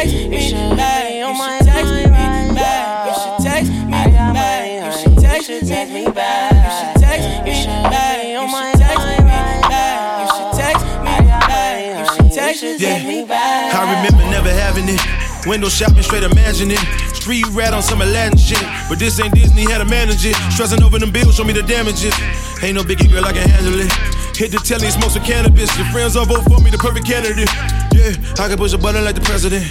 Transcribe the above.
text me back. You should text me back. You should text me back. You should text me back. You should text me back. You should text me back. You should text me back. You should text me back. I remember never having it. Window shopping, straight imagining. Street rat on some Aladdin shit. But this ain't Disney, had to manage it. Stressing over them bills, show me the damages. Ain't no biggie girl, I can handle it. Hit the telly, smoke some cannabis. Your friends all vote for me, the perfect candidate. Yeah, I can push a button like the president.